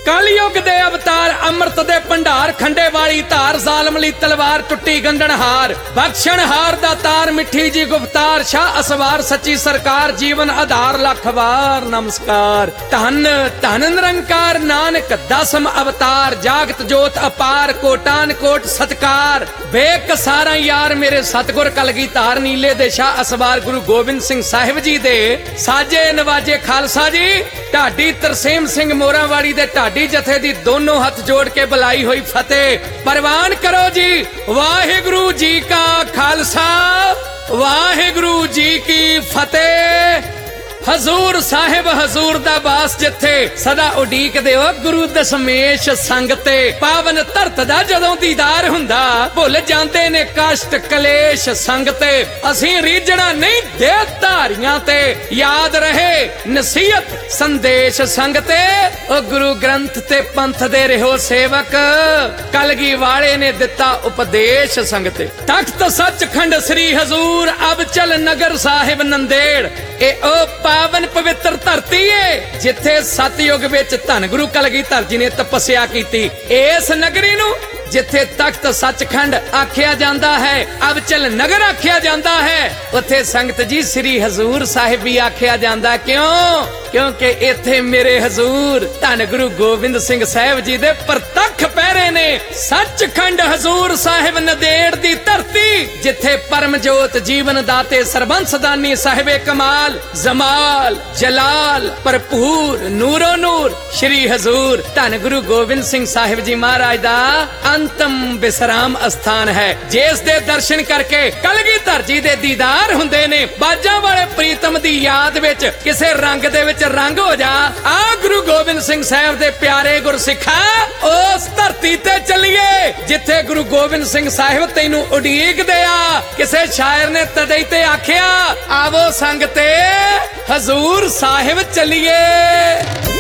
कलयुग दे अवतार अमृत दे भंडार खंडे वाली धार जालम ली तलवार टुट्टी गंढन हार बख्शण हार दा तार मिठी जी गुफ्तार शाह असवार सच्ची सरकार जीवन आधार लख वार नमस्कार धन धन निरंकार नानक दसम अवतार जागत जोत अपार कोटान कोट सत्कार बेकसारा यार मेरे सतगुर कलगीधार नीले दे शाह असवार गुरु गोबिंद सिंह साहिब जी दे साजे नवाजे खालसा जी ढाडी तरसेम सिंह मोरावाड़ी दे ढाडी जथे दी दोनों हाथ जोड़ के बुलाई हुई फतेह परवान करो जी। वाहिगुरु जी का खालसा वाहिगुरु जी की फतेह। हजूर साहिब हजूर दा बास जिथे सदा उडीक दे गुरु दशमेश संगते पावन धरत दा जदों दीदार हुंदा भुल जांदे ने कष्ट कलेश संगते असीं रीझना नहीं दे धारियां ते याद रहे नसीहत संदेश संगते ओ गुरु ग्रंथ ते पंथ दे रहो सेवक कलगी वाले ने दिता उपदेश संगते तख्त सचखंड श्री हजूर अब चल नगर साहिब नंदेड़ ए ओ पावन पवित्र धरती है जिथे सतयुग विच धन गुरु कलगीधर जी ने तपस्या की इस नगरी नू जिथे तख्त सचखंड आख्या जांदा है अब चल नगर आख्या जांदा है उथे संगत जी श्री हजूर साहिब भी आख्या जांदा क्यों क्योंकि इथे मेरे हजूर धन गुरु गोबिंद सिंह साहिब जी दे प्रतख पैरे ने सचखंड हजूर साहिब नदेड़ दी धरती जिथे परम जोत जीवन दाते सरबंस दानी साहिबे कमाल जमाल जलाल भरपूर नूरो नूर श्री हजूर धन गुरु गोबिंद सिंह साहिब जी महाराज दा अंतम विश्राम स्थान है जिस दे दर्शन करके कलगीधर जी दे दीदार हुंदे ने बाजा वाले प्रीतम दी याद विच किसे रंग दे विच रंग हो जा आ गुरु गोबिंद सिंह साहिब दे प्यारे गुरसिखा उस धरती ते चलिए जिथे गुरु गोबिंद सिंह साहिब तैनू उडीक दे आ किसे शायर ने तदई ते आख्या आवो संगते हजूर साहिब चलिए।